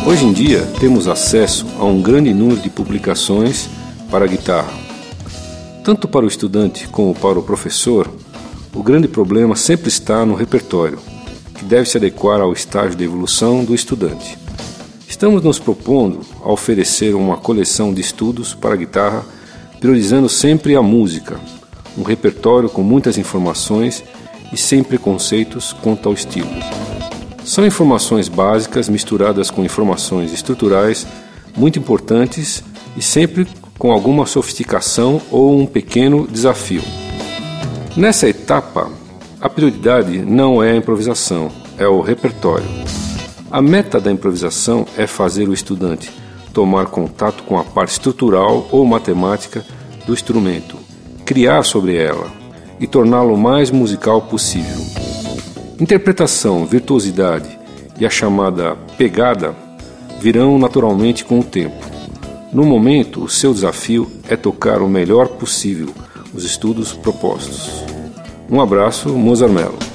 Hoje em dia, temos acesso a um grande número de publicações para a guitarra. Tanto para o estudante como para o professor, o grande problema sempre está no repertório, que deve se adequar ao estágio de evolução do estudante. Estamos nos propondo a oferecer uma coleção de estudos para a guitarra, priorizando sempre a música, um repertório com muitas informações e sem preconceitos quanto ao estilo. São informações básicas misturadas com informações estruturais muito importantes e sempre com alguma sofisticação ou um pequeno desafio. Nessa etapa, a prioridade não é a improvisação, é o repertório. A meta da improvisação é fazer o estudante tomar contato com a parte estrutural ou matemática do instrumento, criar sobre ela e torná-lo o mais musical possível. Interpretação, virtuosidade e a chamada pegada virão naturalmente com o tempo. No momento, o seu desafio é tocar o melhor possível os estudos propostos. Um abraço, Mozart Mello.